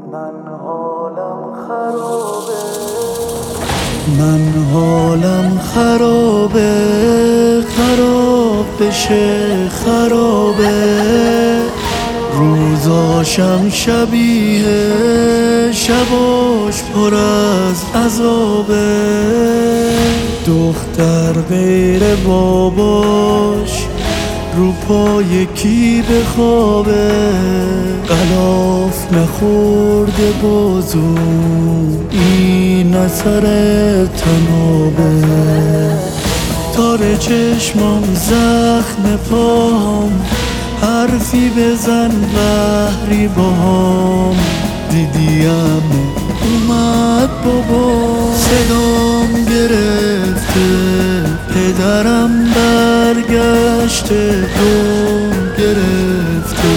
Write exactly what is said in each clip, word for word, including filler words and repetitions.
من حالم خرابه من حالم خرابه خراب بشه خرابه روزاشم شبیه شباش پر از عذابه دختر غیر باباش رو پای کی بخوابه غلاف نخورده بازو این اثر تنابه تار چشمام زخم پاهم حرفی بزن بحری باهام دیدیم اومد بابا صدام گرفته پدرم برگشته دوم گرفته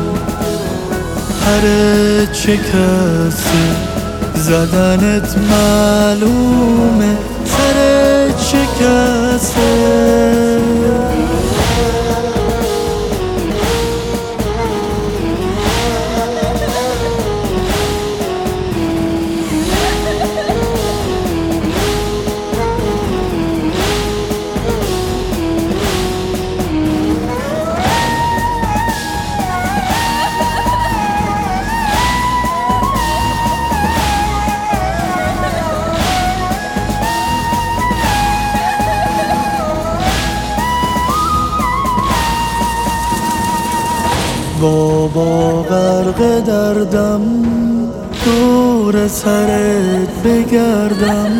هر چه کسی زدنت معلومه سر چه کسی بابا غرق دردم دور سرت بگردم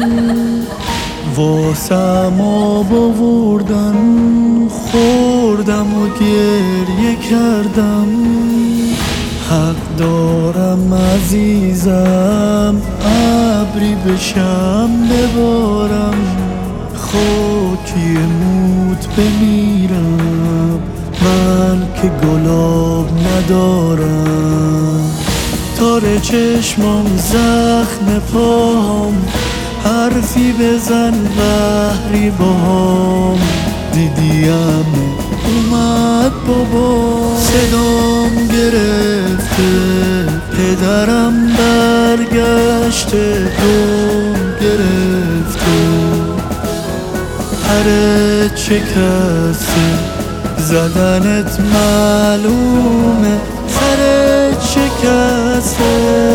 واسم آب آوردن خوردم و گریه کردم حق دارم عزیزم ابری بشم ببارم خاکی موت بمیرم من که گلاب ندارم تار چشمام زخم پاهم حرفی بزن بحری باهام دیدیم اومد بابا صدام گرفته پدرم برگشته دوم گرفته هر چه کسی زدنت معلومه سر چه کسی